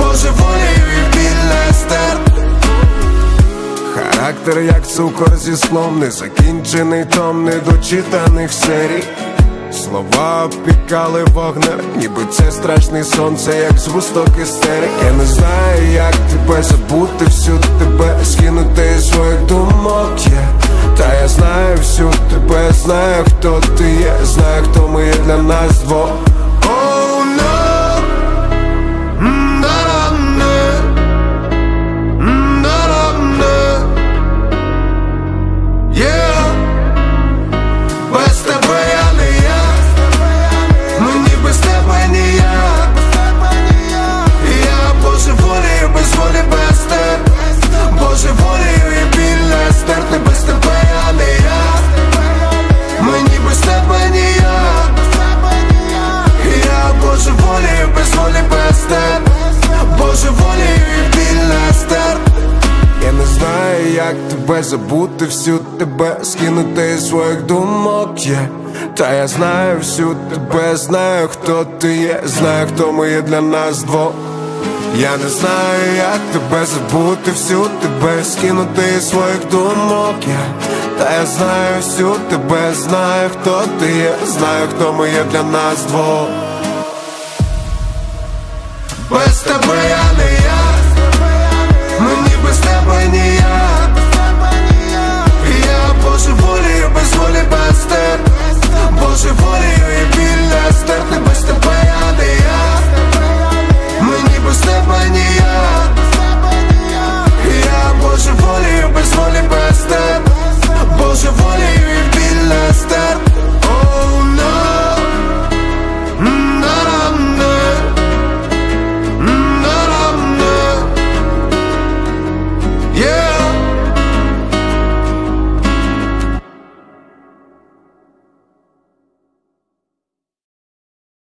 божеволію і біль не стерпне. Характер як цукор зі слов, незакінчений том недочитаних серій. Слова обпікали вогнем, ніби це страшний сон, це як згусток істерик. Я не знаю, як тебе забути, всю тебе скинути із своїх думок є. Та я знаю всю тебе, знаю, хто ти є, знаю, хто ми є для нас двох. Oh no, без тебе я не я, мені без тебе ніяк. Я божеволію, без волі, без тебе, божеволію і біль не стерпне. Без тебе я не я, мені без тебе ніяк. Я божеволію, без волі, без тебе, божеволію і біль не стерпне. Я не знаю, як тебе забути, всю тебе скинути із своїх думок є. Та я знаю всю тебе, знаю, хто ти є, знаю, хто ми є для нас двох. Я не знаю, як тебе забути, всю тебе скинути із своїх думок є. Та я знаю всю тебе, знаю, хто ти є, знаю, хто ми є для нас двох. Без тебе я не я, мені без тебе ніяк. Я божеволію, без волі, без тебе, божеволію і біль не стерпне. Без тебе